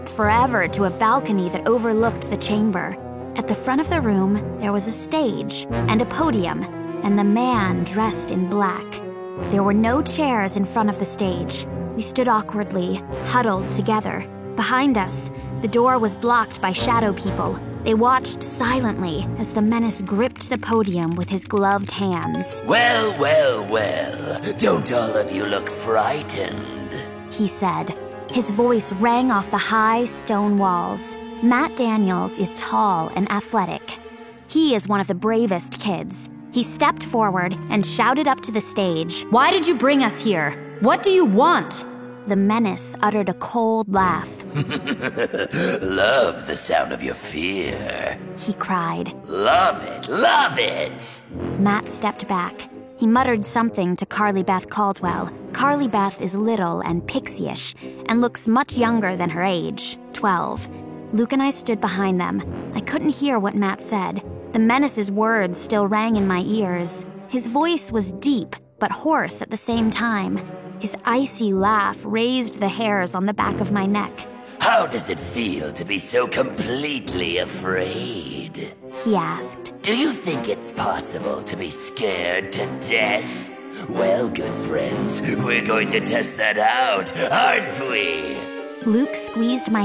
forever to a balcony that overlooked the chamber. At the front of the room, there was a stage and a podium, and the man dressed in black. There were no chairs in front of the stage. We stood awkwardly, huddled together. Behind us, the door was blocked by shadow people. They watched silently as the menace gripped the podium with his gloved hands. Well, well, well, don't all of you look frightened? He said. His voice rang off the high stone walls. Matt Daniels is tall and athletic. He is one of the bravest kids. He stepped forward and shouted up to the stage, "Why did you bring us here? What do you want?" The menace uttered a cold laugh. Love the sound of your fear, he cried. Love it, love it! Matt stepped back. He muttered something to Carly Beth Caldwell. Carly Beth is little and pixie-ish and looks much younger than her age, 12. Luke and I stood behind them. I couldn't hear what Matt said. The menace's words still rang in my ears. His voice was deep but hoarse at the same time. His icy laugh raised the hairs on the back of my neck. How does it feel to be so completely afraid? He asked. Do you think it's possible to be scared to death? Well, good friends, we're going to test that out, aren't we? Luke squeezed my